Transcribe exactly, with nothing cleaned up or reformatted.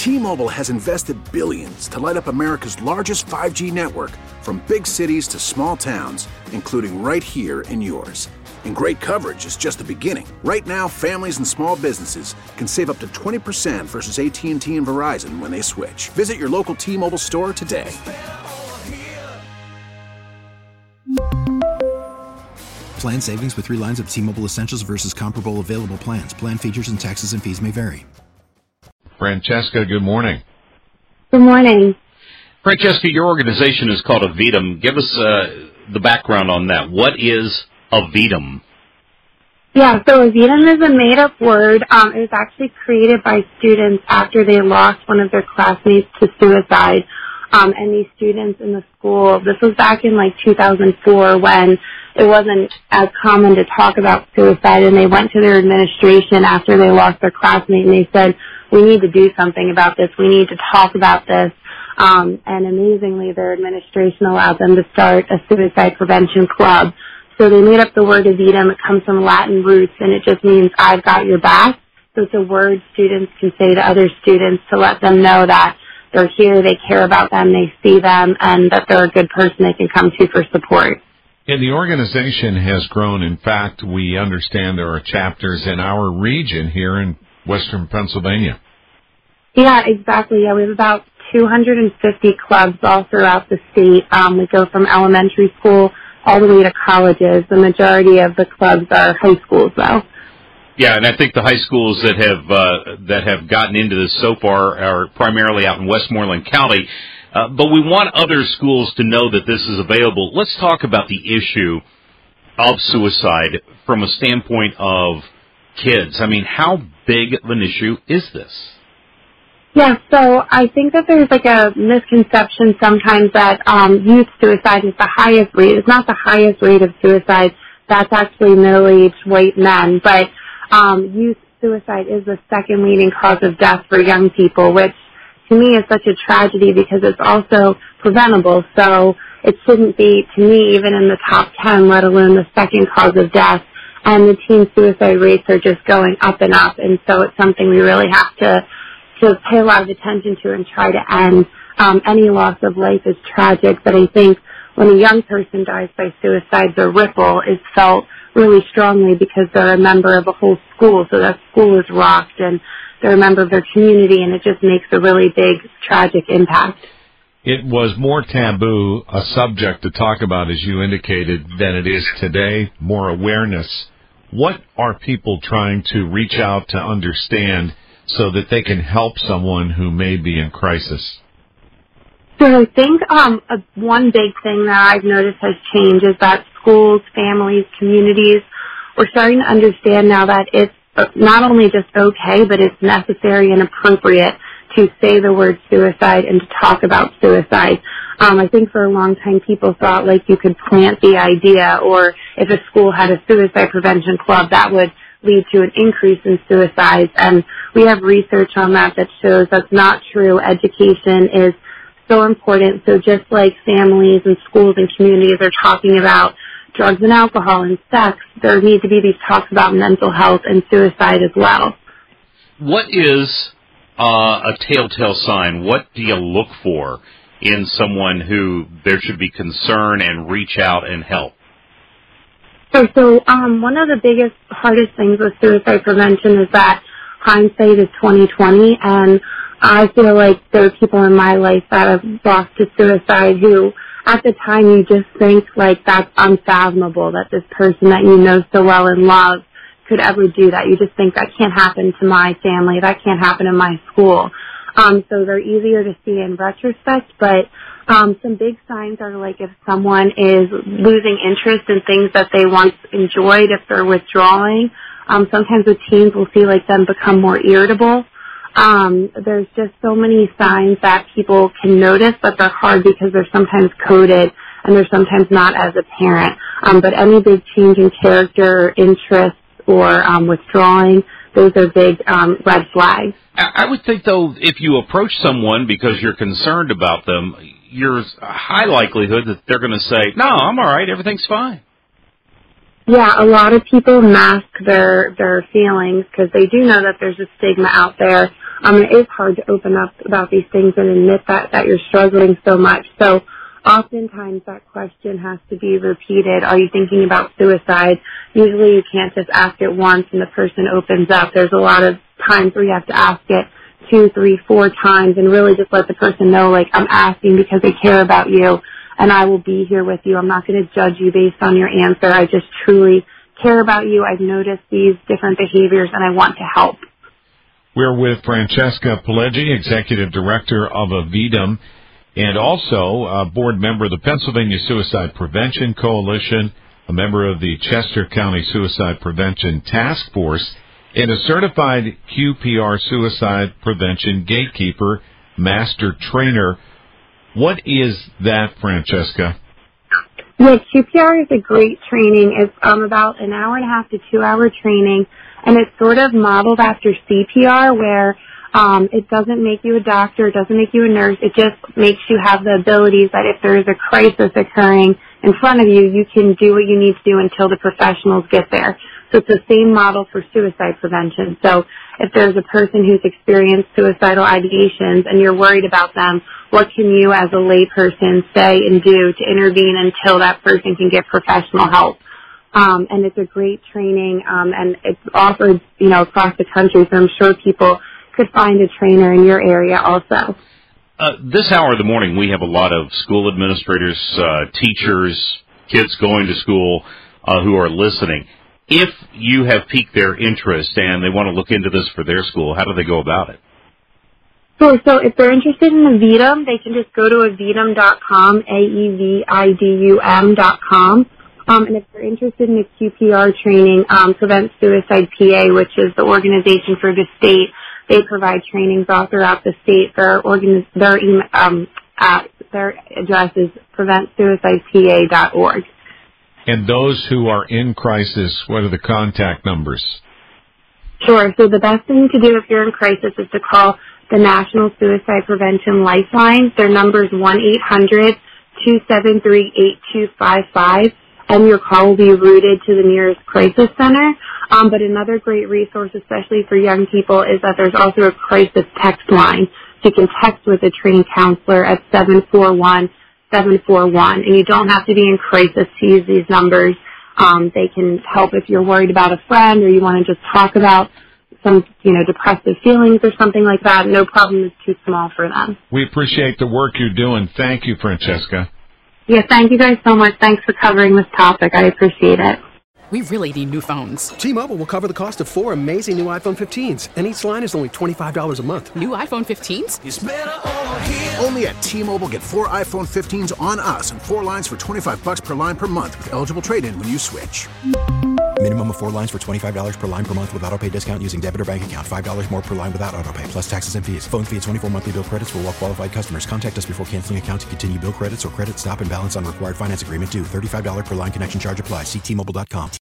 T-Mobile has invested billions to light up America's largest five G network, from big cities to small towns, including right here in yours. And great coverage is just the beginning. Right now, families and small businesses can save up to twenty percent versus A T and T and Verizon when they switch. Visit your local T-Mobile store today. Plan savings with three lines of T-Mobile Essentials versus comparable available plans. Plan features and taxes and fees may vary. Francesca, good morning. Good morning. Francesca, your organization is called Avidum. Give us uh, the background on that. What is Avidum? Yeah, so Avidum is a made-up word. Um, it was actually created by students after they lost one of their classmates to suicide. Um, and these students in the school, this was back in like two thousand four when it wasn't as common to talk about suicide, and they went to their administration after they lost their classmate and they said, we need to do something about this. We need to talk about this. Um, and amazingly, their administration allowed them to start a suicide prevention club. So they made up the word Avidum. It comes from Latin roots, and it just means I've got your back. So it's a word students can say to other students to let them know that they're here, they care about them, they see them, and that they're a good person they can come to for support. And the organization has grown. In fact, we understand there are chapters in our region here in Western Pennsylvania. Yeah, exactly. Yeah, we have about two hundred fifty clubs all throughout the state. Um, we go from elementary school all the way to colleges. The majority of the clubs are high schools, though. Yeah, and I think the high schools that have uh, that have gotten into this so far are primarily out in Westmoreland County. Uh, but we want other schools to know that this is available. Let's talk about the issue of suicide from a standpoint of kids. I mean, how big of an issue is this? Yeah, so I think that there's like a misconception sometimes that um, youth suicide is the highest rate. It's not the highest rate of suicide. That's actually middle-aged white men. But um, youth suicide is the second leading cause of death for young people, which to me is such a tragedy because it's also preventable. So it shouldn't be, to me, even in the top ten, let alone the second cause of death. And the teen suicide rates are just going up and up. And so it's something we really have to to pay a lot of attention to and try to end. Um, any loss of life is tragic, but I think when a young person dies by suicide, the ripple is felt really strongly because they're a member of a whole school, so that school is rocked, and they're a member of their community, and it just makes a really big, tragic impact. It was more taboo, a subject to talk about, as you indicated, than it is today, more awareness. What are people trying to reach out to understand so that they can help someone who may be in crisis? So I think um, a, one big thing that I've noticed has changed is that schools, families, communities, we're starting to understand now that it's not only just okay, but it's necessary and appropriate to say the word suicide and to talk about suicide. Um, I think for a long time people thought like you could plant the idea, or if a school had a suicide prevention club, that would lead to an increase in suicides. And we have research on that that shows that's not true. Education is so important. So just like families and schools and communities are talking about drugs and alcohol and sex, there need to be these talks about mental health and suicide as well. What is uh, a telltale sign? What do you look for in someone who there should be concern and reach out and help? So, so um, one of the biggest, hardest things with suicide prevention is that hindsight is twenty twenty, and I feel like there are people in my life that have lost to suicide who, at the time, you just think like that's unfathomable, that this person that you know so well and love could ever do that. You just think that can't happen to my family, that can't happen in my school. Um, so they're easier to see in retrospect, but um, some big signs are like if someone is losing interest in things that they once enjoyed, if they're withdrawing. Um, sometimes with teens we'll see like them become more irritable. Um, there's just so many signs that people can notice, but they're hard because they're sometimes coded and they're sometimes not as apparent. Um, but any big change in character, interests, or um, withdrawing, those are big um, red flags. I would think, though, if you approach someone because you're concerned about them, there's a high likelihood that they're going to say, no, I'm all right, everything's fine. Yeah, a lot of people mask their their feelings because they do know that there's a stigma out there. Um, it is hard to open up about these things and admit that, that you're struggling so much. So oftentimes that question has to be repeated. Are you thinking about suicide? Usually you can't just ask it once and the person opens up. There's a lot of times where you have to ask it two, three, four times and really just let the person know, like, I'm asking because I care about you and I will be here with you. I'm not going to judge you based on your answer. I just truly care about you. I've noticed these different behaviors and I want to help. We're with Francesca Pileggi, Executive Director of Avidum, and also a board member of the Pennsylvania Suicide Prevention Coalition, a member of the Chester County Suicide Prevention Task Force, and a certified Q P R Suicide Prevention Gatekeeper Master Trainer. What is that, Francesca? Yeah, Q P R is a great training. It's um, about an hour and a half to two-hour training, and it's sort of modeled after C P R, where um, it doesn't make you a doctor, it doesn't make you a nurse. It just makes you have the abilities that if there is a crisis occurring in front of you, you can do what you need to do until the professionals get there. So it's the same model for suicide prevention. So if there's a person who's experienced suicidal ideations and you're worried about them, what can you as a layperson say and do to intervene until that person can get professional help? Um, and it's a great training, um, and it's offered, you know, across the country, so I'm sure people could find a trainer in your area also. Uh, this hour of the morning, we have a lot of school administrators, uh, teachers, kids going to school uh, who are listening. If you have piqued their interest and they want to look into this for their school, how do they go about it? Sure. So if they're interested in Avidum, they can just go to avidum dot com, A E V I D U M dot com. Um, and if they're interested in the Q P R training, um, Prevent Suicide P A, which is the organization for the state, they provide trainings all throughout the state. Their organi- their, um, uh, their address is prevent suicide P A dot org. And those who are in crisis, what are the contact numbers? Sure. So the best thing to do if you're in crisis is to call the National Suicide Prevention Lifeline. Their number is one eight hundred two seven three eight two five five, and your call will be routed to the nearest crisis center. Um, but another great resource, especially for young people, is that there's also a crisis text line. So you can text with a trained counselor at seven four one, seven four one, and you don't have to be in crisis to use these numbers. Um, they can help if you're worried about a friend or you want to just talk about some, you know, depressive feelings or something like that. No problem is too small for them. We appreciate the work you're doing. Thank you, Francesca. Yeah, thank you guys so much. Thanks for covering this topic. I appreciate it. We really need new phones. T-Mobile will cover the cost of four amazing new iPhone fifteens, and each line is only twenty-five dollars a month. New iPhone fifteens? It's better over here. Only at T-Mobile, get four iPhone fifteens on us and four lines for twenty-five bucks per line per month with eligible trade-in when you switch. Minimum of four lines for twenty-five dollars per line per month with autopay discount using debit or bank account. five dollars more per line without autopay, plus taxes and fees. Phone fee at twenty-four monthly bill credits for well-qualified customers. Contact us before canceling account to continue bill credits or credit stop and balance on required finance agreement due. thirty-five dollars per line connection charge applies. See T Mobile dot com.